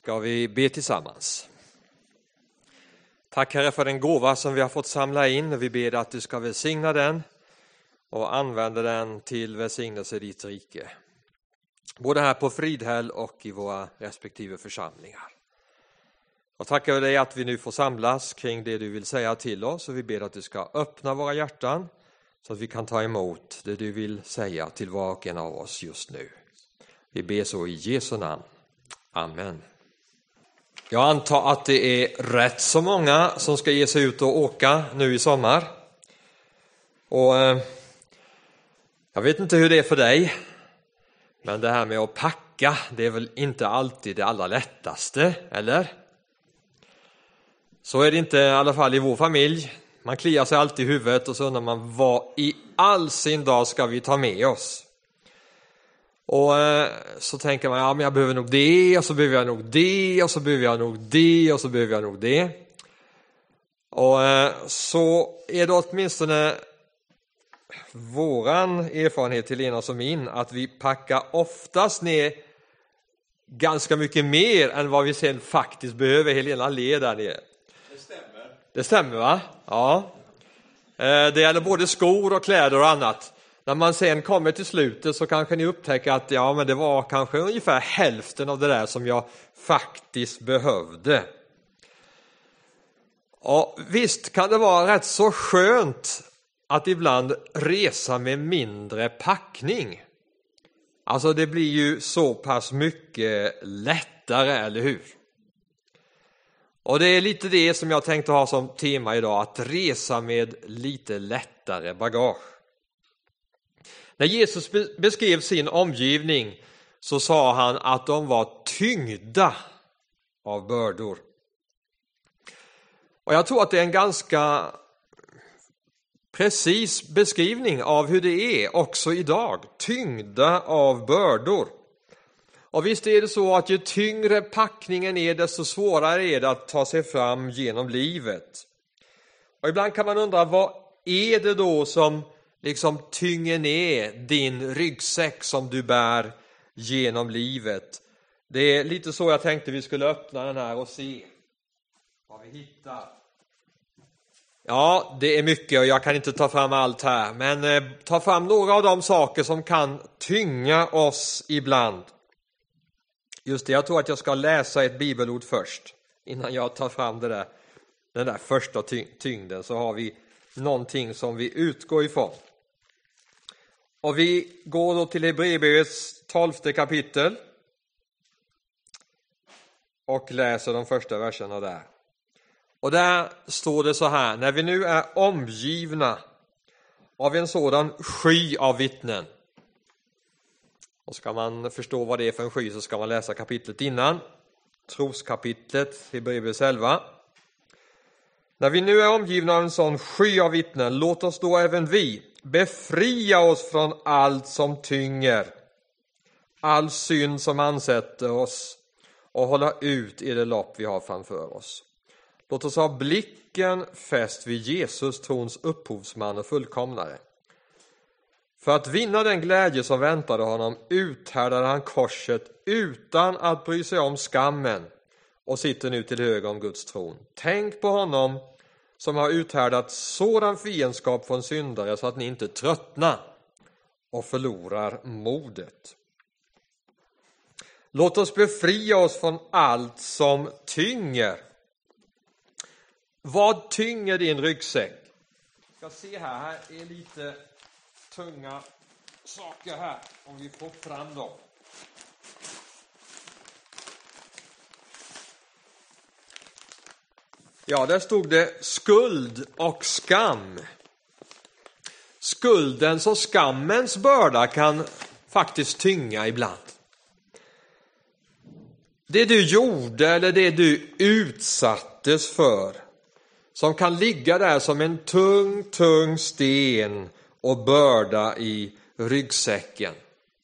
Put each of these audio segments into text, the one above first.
Ska vi be tillsammans. Tack Herre för den gåva som vi har fått samla in. Vi ber att du ska välsigna den och använda den till välsignelse i ditt rike. Både här på Fridhäll och i våra respektive församlingar. Och tackar dig att vi nu får samlas kring det du vill säga till oss. Och vi ber att du ska öppna våra hjärtan så att vi kan ta emot det du vill säga till var och en av oss just nu. Vi ber så i Jesu namn. Amen. Jag antar att det är rätt så många som ska ge sig ut och åka nu i sommar. Och jag vet inte hur det är för dig. Men det här med att packa, det är väl inte alltid det allra lättaste, eller? Så är det inte i alla fall i vår familj. Man kliar sig alltid i huvudet och så undrar man vad i all sin dag ska vi ta med oss? Och så tänker man, ja men jag behöver nog det, och så behöver jag nog det, och så behöver jag nog det, och så behöver jag nog det. Och så är det åtminstone våran erfarenhet till Lena som min, att vi packar oftast ner ganska mycket mer än vad vi sen faktiskt behöver. Helena ler där nere. Det stämmer. Det stämmer va? Ja. Det gäller både skor och kläder och annat. När man sen kommer till slutet så kanske ni upptäcker att ja, men det var kanske ungefär hälften av det där som jag faktiskt behövde. Och visst kan det vara rätt så skönt att ibland resa med mindre packning. Alltså det blir ju så pass mycket lättare, eller hur? Och det är lite det som jag tänkte ha som tema idag, att resa med lite lättare bagage. När Jesus beskrev sin omgivning så sa han att de var tyngda av bördor. Och jag tror att det är en ganska precis beskrivning av hur det är också idag. Tyngda av bördor. Och visst är det så att ju tyngre packningen är desto svårare är det att ta sig fram genom livet. Och ibland kan man undra, vad är det då som liksom tynger ner din ryggsäck som du bär genom livet? Det är lite så jag tänkte vi skulle öppna den här och se vad vi hittar. Ja, det är mycket och jag kan inte ta fram allt här. Men ta fram några av de saker som kan tynga oss ibland. Just det, jag tror att jag ska läsa ett bibelord först. Innan jag tar fram den där första tyngden så har vi någonting som vi utgår ifrån. Och vi går då till Hebreerbrevets 12:e kapitel. Och läser de första verserna där. Och där står det så här: när vi nu är omgivna av en sådan sky av vittnen. Och ska man förstå vad det är för en sky så ska man läsa kapitlet innan. Troskapitlet, Hebreerbrevet 11. När vi nu är omgivna av en sån sky av vittnen, låt oss då även vi befria oss från allt som tynger, all synd som ansätter oss och hålla ut i det lopp vi har framför oss. Låt oss ha blicken fäst vid Jesus, trons upphovsman och fullkomnare. För att vinna den glädje som väntade honom uthärdade han korset utan att bry sig om skammen och sitter nu till höger om Guds tron. Tänk på honom som har uthärdat sådan fiendskap från syndare så att ni inte tröttnar och förlorar modet. Låt oss befria oss från allt som tynger. Vad tynger din ryggsäck? Jag ska se här är lite tunga saker här, om vi får fram dem. Ja, där stod det skuld och skam. Skuldens och skammens börda kan faktiskt tynga ibland. Det du gjorde eller det du utsattes för, som kan ligga där som en tung sten och börda i ryggsäcken.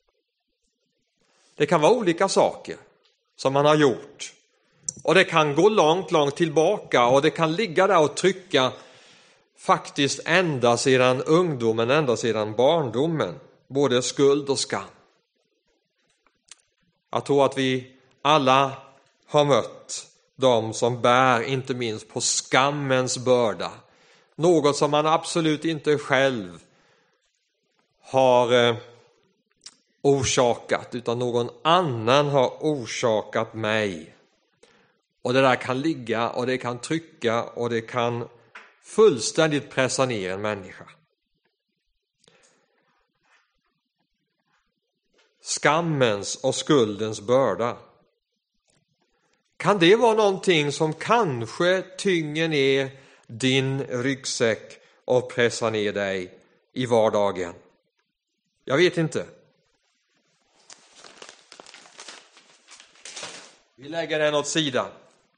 Det kan vara olika saker som man har gjort. Och det kan gå långt tillbaka och det kan ligga där och trycka faktiskt ända sedan ungdomen, ända sedan barndomen. Både skuld och skam. Jag tror att vi alla har mött de som bär inte minst på skammens börda. Något som man absolut inte själv har orsakat, utan någon annan har orsakat mig. Och det där kan ligga och det kan trycka och det kan fullständigt pressa ner en människa. Skammens och skuldens börda. Kan det vara någonting som kanske tynger ner din ryggsäck och pressar ner dig i vardagen? Jag vet inte. Vi lägger den åt sidan.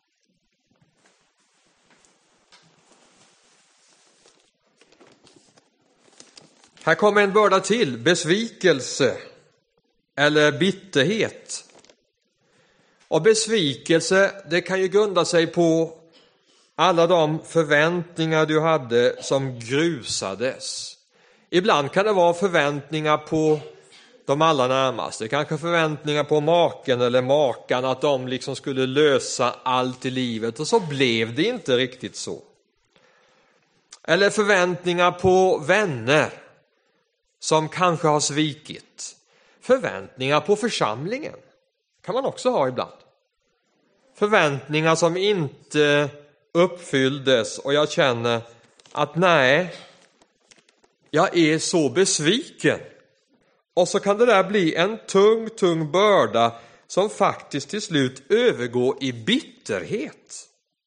Här kommer en börda till, besvikelse eller bitterhet. Och besvikelse, det kan ju grunda sig på alla de förväntningar du hade som grusades. Ibland kan det vara förväntningar på de allra närmaste, kanske förväntningar på maken eller makan, att de liksom skulle lösa allt i livet, och så blev det inte riktigt så. Eller förväntningar på vänner som kanske har svikit. Förväntningar på församlingen kan man också ha ibland. Förväntningar som inte uppfylldes och jag känner att nej, jag är så besviken. Och så kan det där bli en tung börda som faktiskt till slut övergår i bitterhet.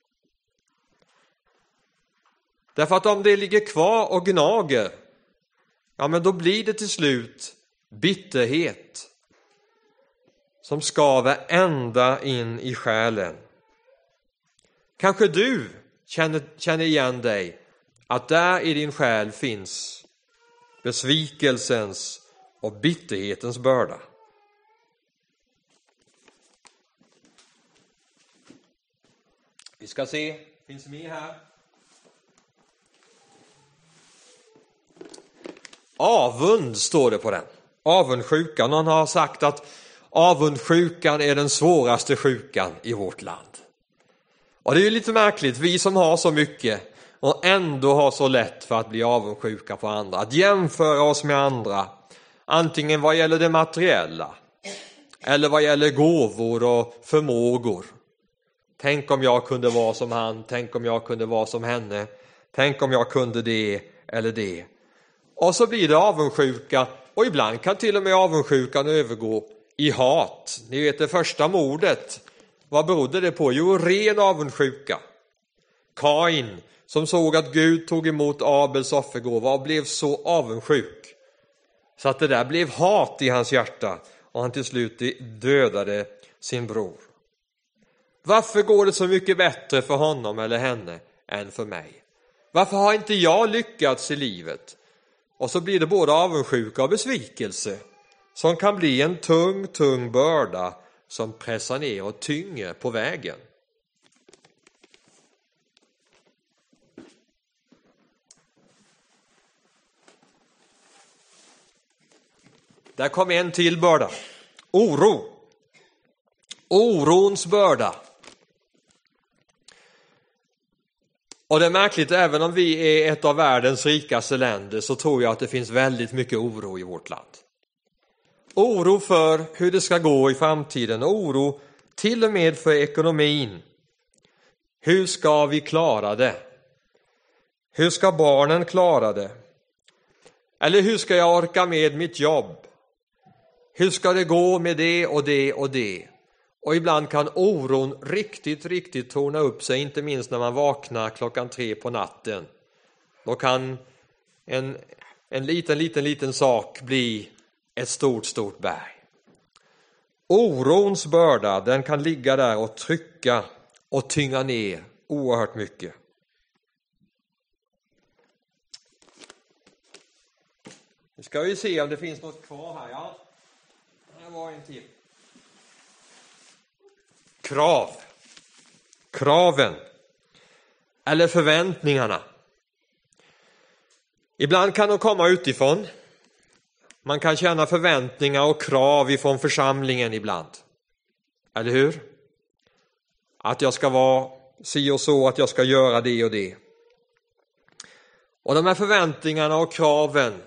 Därför att om det ligger kvar och gnager, ja men då blir det till slut bitterhet som skaver ända in i själen. Kanske du känner igen dig att där i din själ finns besvikelsens och bitterhetens börda. Vi ska se, finns med här. Avund står det på den. Avundsjukan. Någon har sagt att avundsjukan är den svåraste sjukan i vårt land. Och det är ju lite märkligt, vi som har så mycket och ändå har så lätt för att bli avundsjuka på andra. Att jämföra oss med andra, antingen vad gäller det materiella eller vad gäller gåvor och förmågor. Tänk om jag kunde vara som han, tänk om jag kunde vara som henne, tänk om jag kunde det eller det. Och så blir det avundsjuka, och ibland kan till och med avundsjukan övergå i hat. Ni vet det första mordet, vad berodde det på? Jo, ren avundsjuka. Kain som såg att Gud tog emot Abels offergåva och blev så avundsjuk så att det där blev hat i hans hjärta och han till slut dödade sin bror. Varför går det så mycket bättre för honom eller henne än för mig? Varför har inte jag lyckats i livet? Och så blir det både avundsjuka och besvikelse som kan bli en tung börda som pressar ner och tynger på vägen. Där kom en till börda. Oro. Orons börda. Och det är märkligt, även om vi är ett av världens rikaste länder så tror jag att det finns väldigt mycket oro i vårt land. Oro för hur det ska gå i framtiden. Oro till och med för ekonomin. Hur ska vi klara det? Hur ska barnen klara det? Eller hur ska jag orka med mitt jobb? Hur ska det gå med det och det och det? Och ibland kan oron riktigt torna upp sig, inte minst när man vaknar 3:00 på natten. Då kan en liten sak bli ett stort berg. Orons börda, den kan ligga där och trycka och tynga ner oerhört mycket. Nu ska vi se om det finns något kvar här. Ja, det var en till. Kraven eller förväntningarna. Ibland kan de komma utifrån. Man kan känna förväntningar och krav ifrån församlingen ibland. Eller hur? Att jag ska vara si och så, att jag ska göra det och det. Och de här förväntningarna och kraven,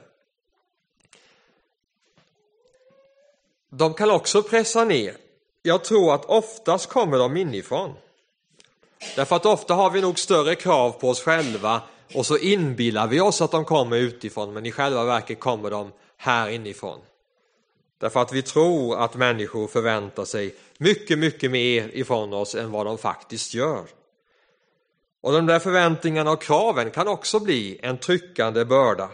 de kan också pressa ner. Jag tror att oftast kommer de inifrån. Därför att ofta har vi nog större krav på oss själva och så inbillar vi oss att de kommer utifrån, men i själva verket kommer de här inifrån. Därför att vi tror att människor förväntar sig mycket, mycket mer ifrån oss än vad de faktiskt gör. Och de där förväntningarna och kraven kan också bli en tryckande börda.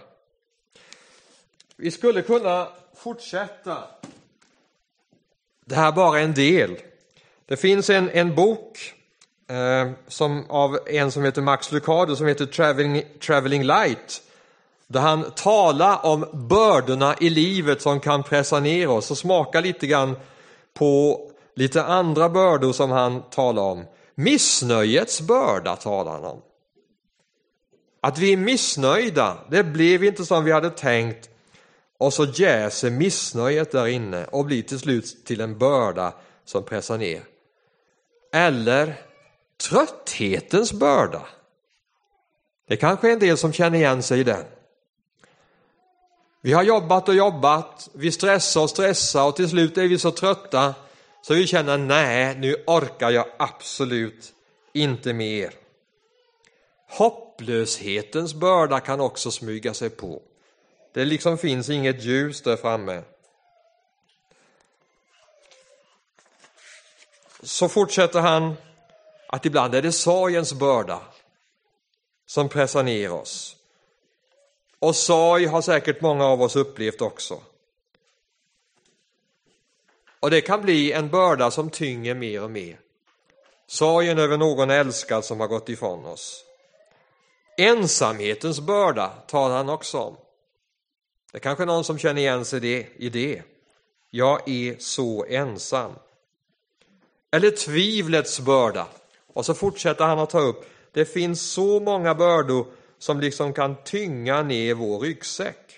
Vi skulle kunna fortsätta. Det här är bara en del. Det finns en bok av en som heter Max Lucado som heter Traveling Light. Där han talar om bördorna i livet som kan pressa ner oss och smaka lite grann på lite andra bördor som han talar om. Missnöjets börda talar han om. Att vi är missnöjda, det blev inte som vi hade tänkt. Och så jäser missnöjet där inne och blir till slut till en börda som pressar ner. Eller trötthetens börda. Det kanske är en del som känner igen sig i den. Vi har jobbat och jobbat, vi stressar och till slut är vi så trötta så vi känner nej, nu orkar jag absolut inte mer. Hopplöshetens börda kan också smyga sig på. Det liksom finns inget ljus där framme. Så fortsätter han att ibland är det sorgens börda som pressar ner oss. Och sorg har säkert många av oss upplevt också. Och det kan bli en börda som tynger mer och mer. Sorgen över någon älskad som har gått ifrån oss. Ensamhetens börda talar han också om. Det är kanske någon som känner igen sig i det. Jag är så ensam. Eller tvivlets börda. Och så fortsätter han att ta upp. Det finns så många bördor som liksom kan tynga ner vår ryggsäck.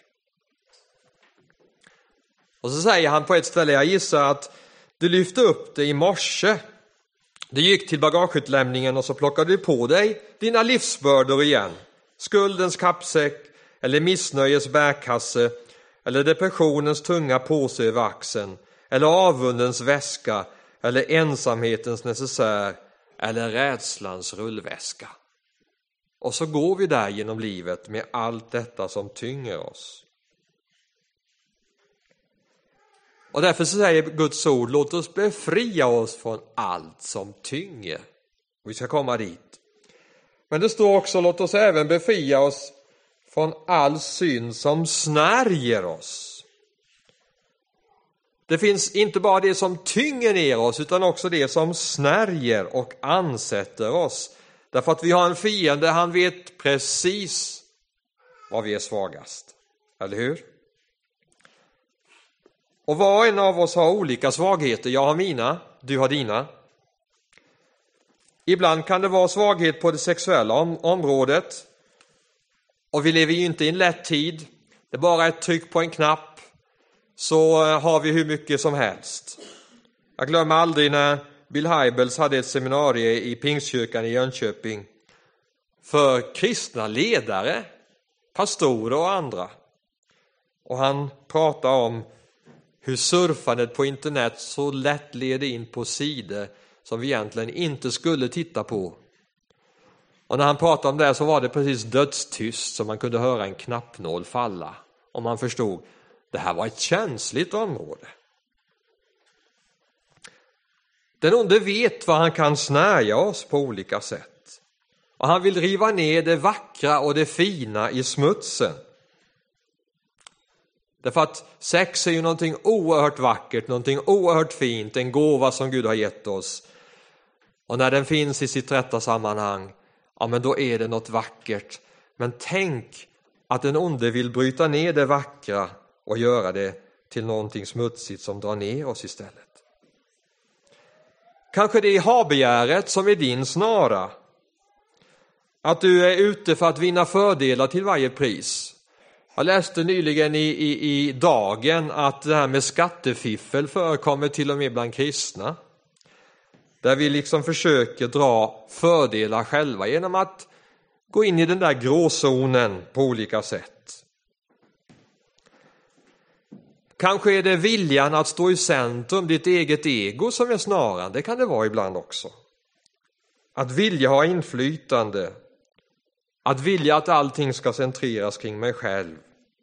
Och så säger han på ett ställe, jag gissar att du lyfte upp det i morse. Du gick till bagageutlämningen och så plockade du på dig dina livsbördor igen. Skuldens kappsäck, eller missnöjets bärkasse, eller depressionens tunga påse över axeln, eller avundens väska, eller ensamhetens necessär, eller rädslans rullväska. Och så går vi där genom livet med allt detta som tynger oss. Och därför så säger Guds ord, låt oss befria oss från allt som tynger. Vi ska komma dit. Men det står också, låt oss även befria oss från all synd som snärjer oss. Det finns inte bara det som tynger ner oss utan också det som snärjer och ansätter oss. Därför att vi har en fiende, han vet precis var vi är svagast. Eller hur? Och var och en av oss har olika svagheter. Jag har mina, du har dina. Ibland kan det vara svaghet på det sexuella området. Och vi lever ju inte i en lätt tid. Det är bara ett tryck på en knapp så har vi hur mycket som helst. Jag glömmer aldrig när Bill Hybels hade ett seminarium i Pingstkyrkan i Jönköping för kristna ledare, pastorer och andra. Och han pratade om hur surfandet på internet så lätt leder in på sidor som vi egentligen inte skulle titta på. Och när han pratade om det så var det precis dödstyst så man kunde höra en knappnål falla. Och man förstod, det här var ett känsligt område. Den onde vet vad han kan snärja oss på olika sätt. Och han vill riva ner det vackra och det fina i smutsen. Därför att sex är ju någonting oerhört vackert, någonting oerhört fint, en gåva som Gud har gett oss. Och när den finns i sitt rätta sammanhang, ja men då är det något vackert. Men tänk att den onde vill bryta ner det vackra och göra det till någonting smutsigt som drar ner oss istället. Kanske det är habegäret som är din snara. Att du är ute för att vinna fördelar till varje pris. Jag läste nyligen i Dagen att det här med skattefiffel förekommer till och med bland kristna. där vi liksom försöker dra fördelar själva genom att gå in i den där gråzonen på olika sätt. Kanske är det viljan att stå i centrum, ditt eget ego, som är snaran. Det kan det vara ibland också. Att vilja ha inflytande. Att vilja att allting ska centreras kring mig själv.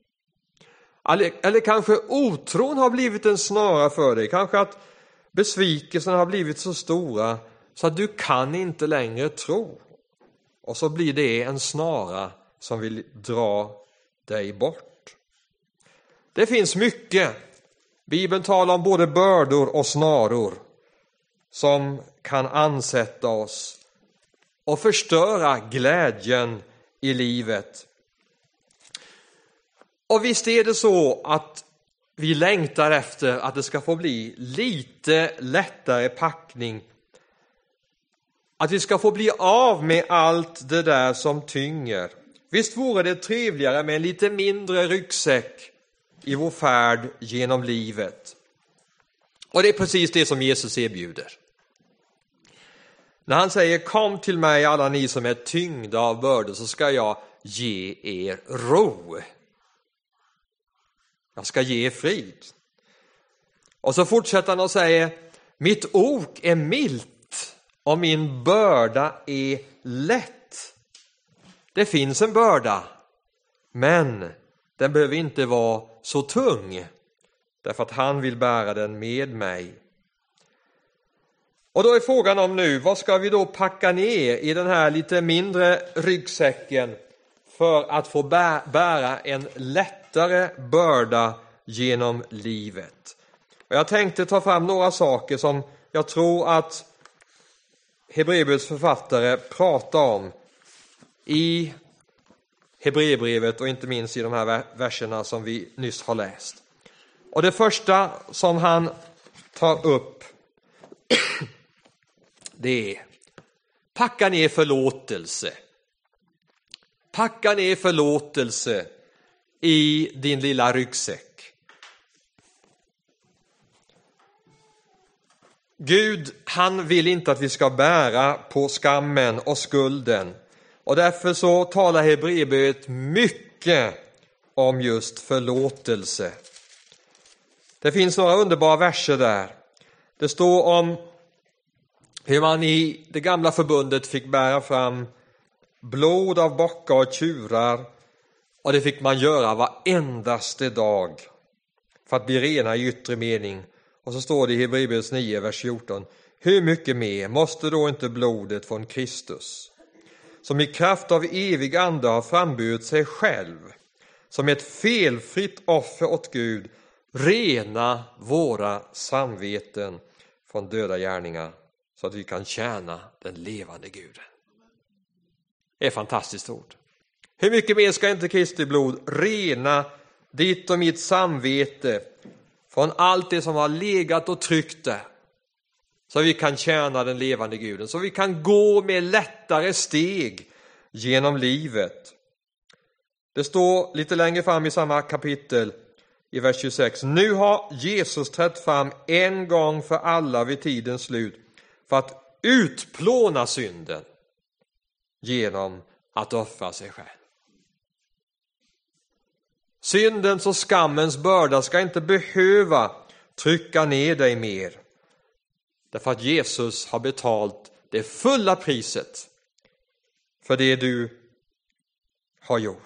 Eller kanske otron har blivit en snara för dig. Kanske att besvikelsen har blivit så stora så att du kan inte längre tro. Och så blir det en snara som vill dra dig bort. Det finns mycket. Bibeln talar om både bördor och snaror som kan ansätta oss och förstöra glädjen i livet. Och visst är det så att vi längtar efter att det ska få bli lite lättare packning. Att vi ska få bli av med allt det där som tynger. Visst vore det trevligare med en lite mindre ryggsäck i vår färd genom livet. Och det är precis det som Jesus erbjuder. När han säger kom till mig alla ni som är tyngda av bördor så ska jag ge er ro. Jag ska ge er frid. Och så fortsätter han och säger mitt ok är milt och min börda är lätt. Det finns en börda, men den behöver inte vara så tung. Därför att han vill bära den med mig. Och då är frågan om nu, vad ska vi då packa ner i den här lite mindre ryggsäcken för att få bära en lättare börda genom livet? Och jag tänkte ta fram några saker som jag tror att Hebreerbrevets författare pratar om i Hebreerbrevet och inte minst i de här verserna som vi nyss har läst. Och det första som han tar upp det är packa ner förlåtelse. Packa ner förlåtelse i din lilla ryggsäck. Gud, han vill inte att vi ska bära på skammen och skulden. Och därför så talar Hebreerbrevet mycket om just förlåtelse. Det finns några underbara verser där. Det står om hur man i det gamla förbundet fick bära fram blod av bockar och tjurar. Och det fick man göra varendaste dag för att bli rena i yttre mening. Och så står det i Hebreerbrevet 9, vers 14. Hur mycket mer måste då inte blodet från Kristus, som i kraft av evig ande har framburit sig själv, som ett felfritt offer åt Gud, rena våra samveten från döda gärningar, så att vi kan tjäna den levande Guden. Det är fantastiskt ord. Hur mycket mer ska inte Kristi blod rena ditt och mitt samvete från allt det som har legat och tryckt där, så vi kan tjäna den levande Guden, så vi kan gå med lättare steg genom livet. Det står lite längre fram i samma kapitel i vers 26. Nu har Jesus trätt fram en gång för alla vid tidens slut för att utplåna synden genom att offra sig själv. Syndens och skammens börda ska inte behöva trycka ner dig mer. Därför att Jesus har betalt det fulla priset för det du har gjort.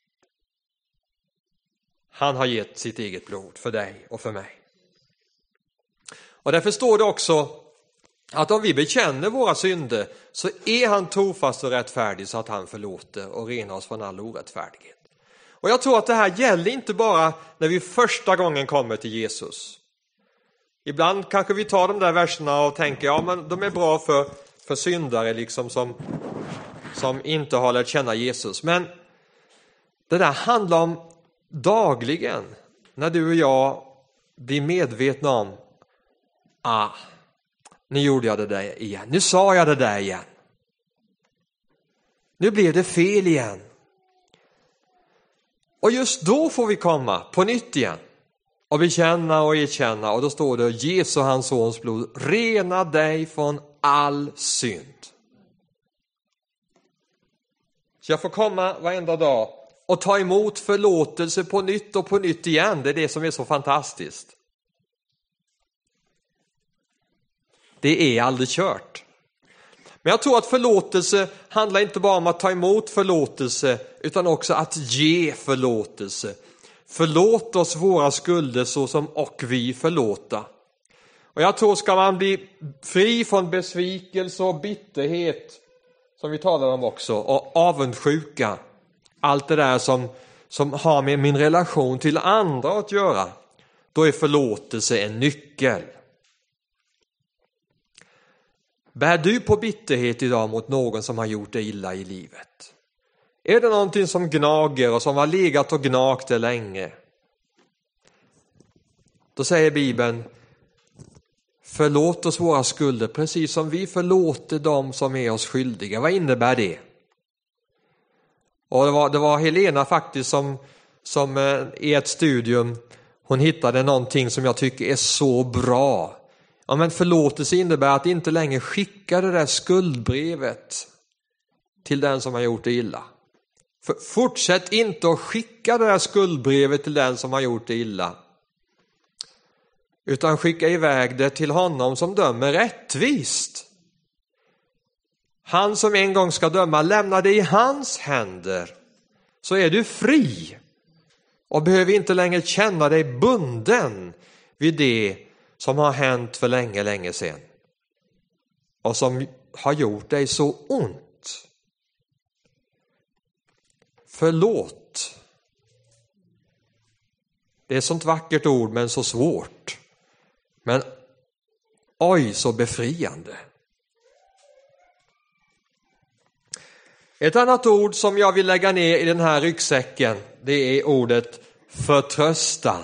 Han har gett sitt eget blod för dig och för mig. Och därför står det också att om vi bekänner våra synder så är han trofast och rättfärdig så att han förlåter och renar oss från all orättfärdighet. Och jag tror att det här gäller inte bara när vi första gången kommer till Jesus. Ibland kanske vi tar de där verserna och tänker ja men de är bra för syndare liksom som inte har lärt känna Jesus. Men det där handlar om dagligen när du och jag blir medvetna om nu gjorde jag det där igen. Nu sa jag det där igen. Nu blev det fel igen. Och just då får vi komma på nytt igen och bekänna och erkänna. Och då står det Jesu hans sons blod rena dig från all synd. Så jag får komma varenda dag och ta emot förlåtelse på nytt och på nytt igen. Det är det som är så fantastiskt. Det är aldrig kört. Men jag tror att förlåtelse handlar inte bara om att ta emot förlåtelse utan också att ge förlåtelse. Förlåt oss våra skulder så som och vi förlåta. Och jag tror ska man bli fri från besvikelse och bitterhet som vi talar om också och avundsjuka. Allt det där som har med min relation till andra att göra. Då är förlåtelse en nyckel. Bär du på bitterhet idag mot någon som har gjort dig illa i livet? Är det någonting som gnager och som har legat och gnagt det länge? Då säger Bibeln, förlåt oss våra skulder precis som vi förlåter dem som är oss skyldiga. Vad innebär det? Och det var Helena faktiskt som i ett studium, hon hittade någonting som jag tycker är så bra. Ja, men förlåtelse innebär att inte längre skicka det där skuldbrevet till den som har gjort det illa. Fortsätt inte att skicka det där skuldbrevet till den som har gjort det illa. Utan skicka iväg det till honom som dömer rättvist. Han som en gång ska döma, lämna det i hans händer. Så är du fri. Och behöver inte längre känna dig bunden vid det som har hänt för länge, länge sedan. Och som har gjort dig så ont. Förlåt. Det är ett sånt vackert ord men så svårt. Men oj så befriande. Ett annat ord som jag vill lägga ner i den här ryggsäcken, det är ordet förtröstan.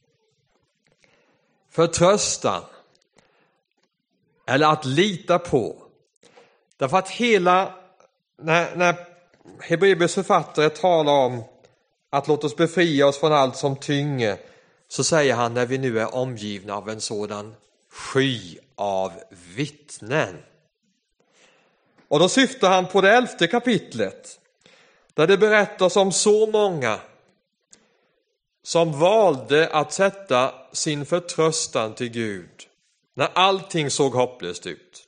Förtröstan. Eller att lita på. Därför att när Hebreerbrevets författare talar om att låt oss befria oss från allt som tynger, så säger han när vi nu är omgivna av en sådan sky av vittnen. Och då syftar han på det 11:e kapitlet, där det berättas om så många som valde att sätta sin förtröstan till Gud när allting såg hopplöst ut.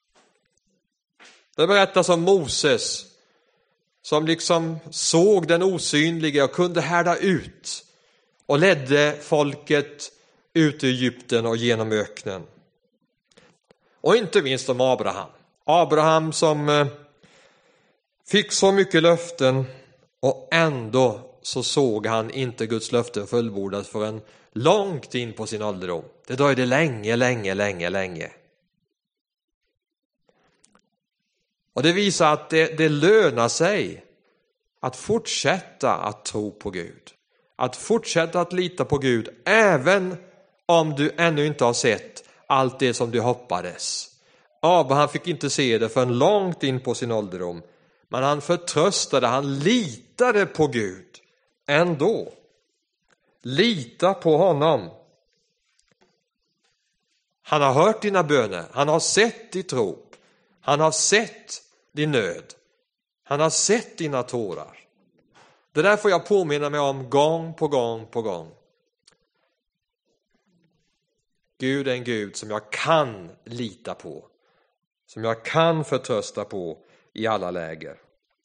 Det berättas om Moses som liksom såg den osynliga och kunde härda ut och ledde folket ut i Egypten och genom öknen. Och inte minst om Abraham. Abraham som fick så mycket löften och ändå så såg han inte Guds löften fullbordas förrän långt in på sin ålderdom. Det dröjde länge. Och det visar att det lönar sig att fortsätta att tro på Gud. Att fortsätta att lita på Gud även om du ännu inte har sett allt det som du hoppades. Abraham fick inte se det förrän långt in på sin ålderdom. Men han förtröstade, han litade på Gud ändå. Lita på honom. Han har hört dina böner, han har sett ditt rop, han har sett din nöd, han har sett dina tårar. Det där får jag påminna mig om gång på gång. Gud är en Gud som jag kan lita på, som jag kan förtrösta på i alla läger.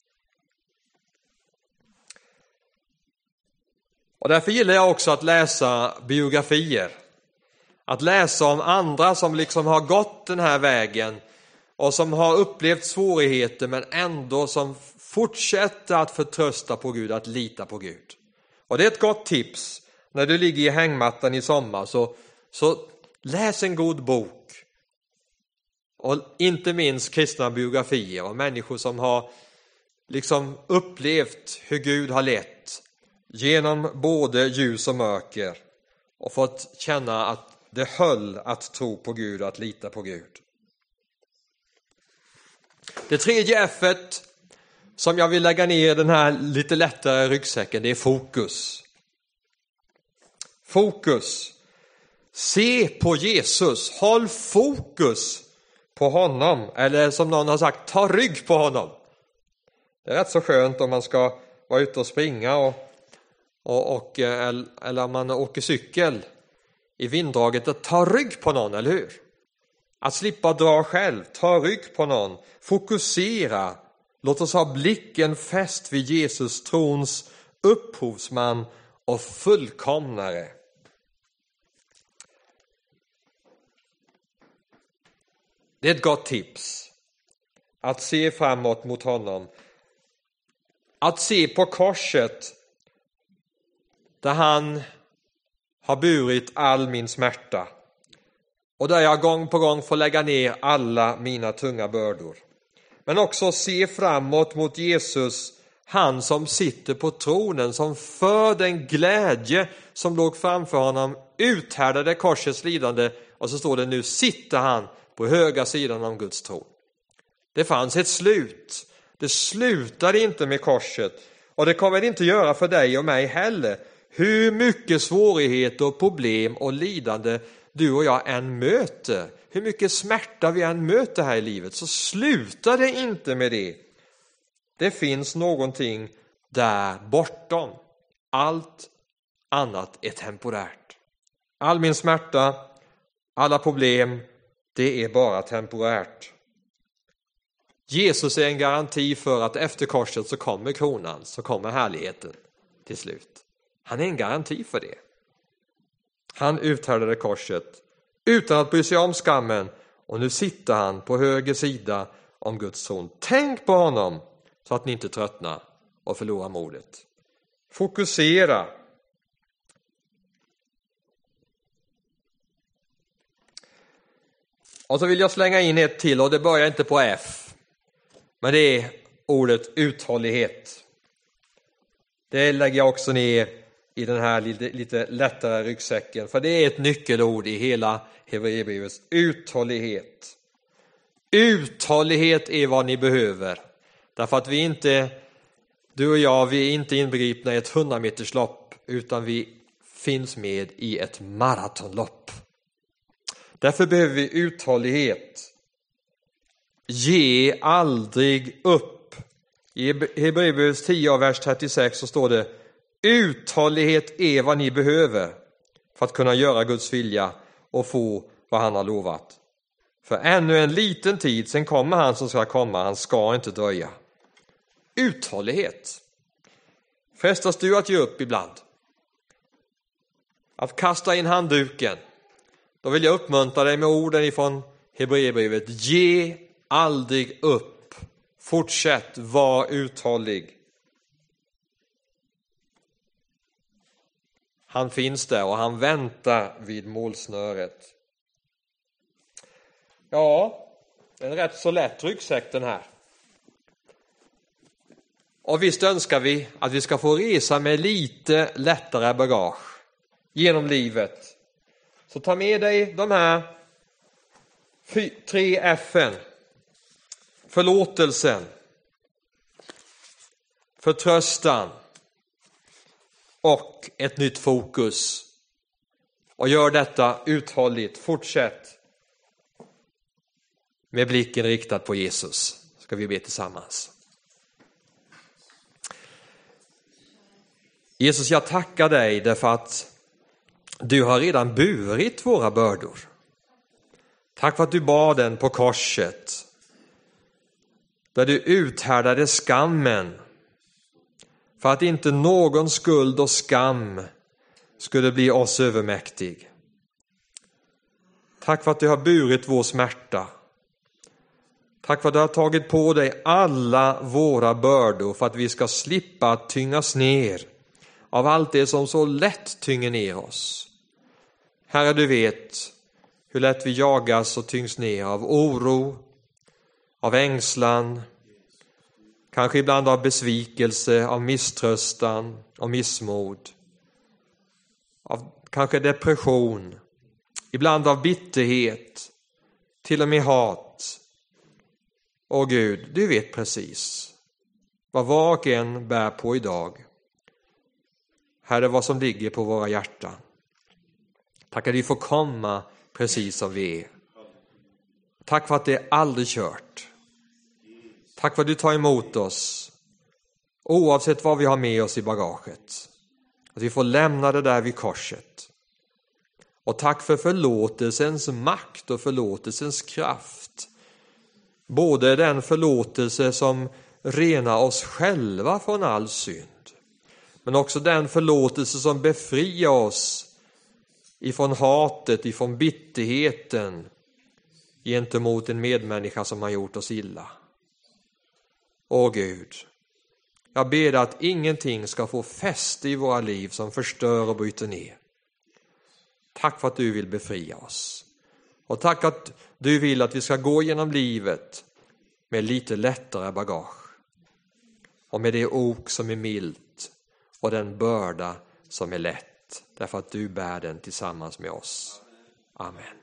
Och därför gillar jag också att läsa biografier. Att läsa om andra som liksom har gått den här vägen och som har upplevt svårigheter men ändå som fortsätter att förtrösta på Gud, att lita på Gud. Och det är ett gott tips när du ligger i hängmattan i sommar, så läs en god bok. Och inte minst kristna biografier och människor som har liksom upplevt hur Gud har lett genom både ljus och mörker och fått känna att det höll att tro på Gud och att lita på Gud. Det tredje F-et som jag vill lägga ner den här lite lättare ryggsäcken, det är fokus. Fokus. Se på Jesus. Håll fokus på honom. Eller som någon har sagt, ta rygg på honom. Det är rätt så skönt om man ska vara ute och springa eller om man åker cykel i vinddraget, att ta rygg på någon, eller hur? Att slippa dra själv, ta rygg på någon, fokusera. Låt oss ha blicken fäst vid Jesus, trons upphovsman och fullkomnare. Det är ett gott tips att se framåt mot honom. Att se på korset där han har burit all min smärta och där jag gång på gång får lägga ner alla mina tunga bördor. Men också se framåt mot Jesus, han som sitter på tronen, som för den glädje som låg framför honom uthärdade korsets lidande, och så står det, nu sitter han på höga sidan om Guds tron. Det fanns ett slut. Det slutade inte med korset, och det kommer det inte göra för dig och mig heller. Hur mycket svårigheter och problem och lidande du och jag än möter, hur mycket smärta vi än möter här i livet, så slutar det inte med det. Det finns någonting där bortom. Allt annat är temporärt. All min smärta, alla problem, det är bara temporärt. Jesus är en garanti för att efter korset så kommer kronan, så kommer härligheten till slut. Han är en garanti för det. Han uthärdade korset utan att bry sig om skammen, och nu sitter han på höger sida om Guds tron. Tänk på honom så att ni inte tröttnar och förlorar modet. Fokusera. Och så vill jag slänga in ett till, och det börjar inte på F. Men det är ordet uthållighet. Det lägger jag också ner i den här lite lättare ryggsäcken. För det är ett nyckelord i hela Hebreerbrevets. Uthållighet. Uthållighet är vad ni behöver. Därför att du och jag, vi är inte inbegripna i ett 100-meterslopp, utan vi finns med i ett maratonlopp. Därför behöver vi uthållighet. Ge aldrig upp. I Hebreerbrevets 10 vers 36 så står det: uthållighet är vad ni behöver för att kunna göra Guds vilja och få vad han har lovat. För ännu en liten tid, sen kommer han som ska komma, han ska inte dröja. Uthållighet. Frestas du att ge upp ibland? Att kasta in handduken? Då vill jag uppmuntra dig med orden ifrån Hebreerbrevet. Ge aldrig upp. Fortsätt, var uthållig. Han finns där och han väntar vid målsnöret. Ja, det är en rätt så lätt ryggsäck den här. Och visst önskar vi att vi ska få resa med lite lättare bagage genom livet. Så ta med dig de här 3 F:en. Förlåtelsen, förtröstan och ett nytt fokus. Och gör detta uthålligt. Fortsätt med blicken riktad på Jesus. Ska vi be tillsammans. Jesus, jag tackar dig därför att du har redan burit våra bördor. Tack för att du bar den på korset. Där du uthärdade skammen. För att inte någon skuld och skam skulle bli oss övermäktig. Tack för att du har burit vår smärta. Tack för att du har tagit på dig alla våra bördor för att vi ska slippa tyngas ner av allt det som så lätt tynger ner oss. Herre, du vet hur lätt vi jagas och tyngs ner av oro, av ängslan, kanske ibland av besvikelse, av misströstan, av missmod, av kanske depression, ibland av bitterhet, till och med hat. Åh Gud, du vet precis vad var och en bär på idag. Herre, vad som ligger på våra hjärtan. Tack att vi får komma precis som vi är. Tack för att det är aldrig kört. Tack för att du tar emot oss oavsett vad vi har med oss i bagaget. Att vi får lämna det där vid korset. Och tack för förlåtelsens makt och förlåtelsens kraft. Både den förlåtelse som renar oss själva från all synd. Men också den förlåtelse som befriar oss ifrån hatet, ifrån bitterheten gentemot en medmänniska som har gjort oss illa. Åh Gud, jag ber att ingenting ska få fäste i våra liv som förstör och bryter ner. Tack för att du vill befria oss. Och tack att du vill att vi ska gå genom livet med lite lättare bagage. Och med det ok som är milt och den börda som är lätt. Därför att du bär den tillsammans med oss. Amen.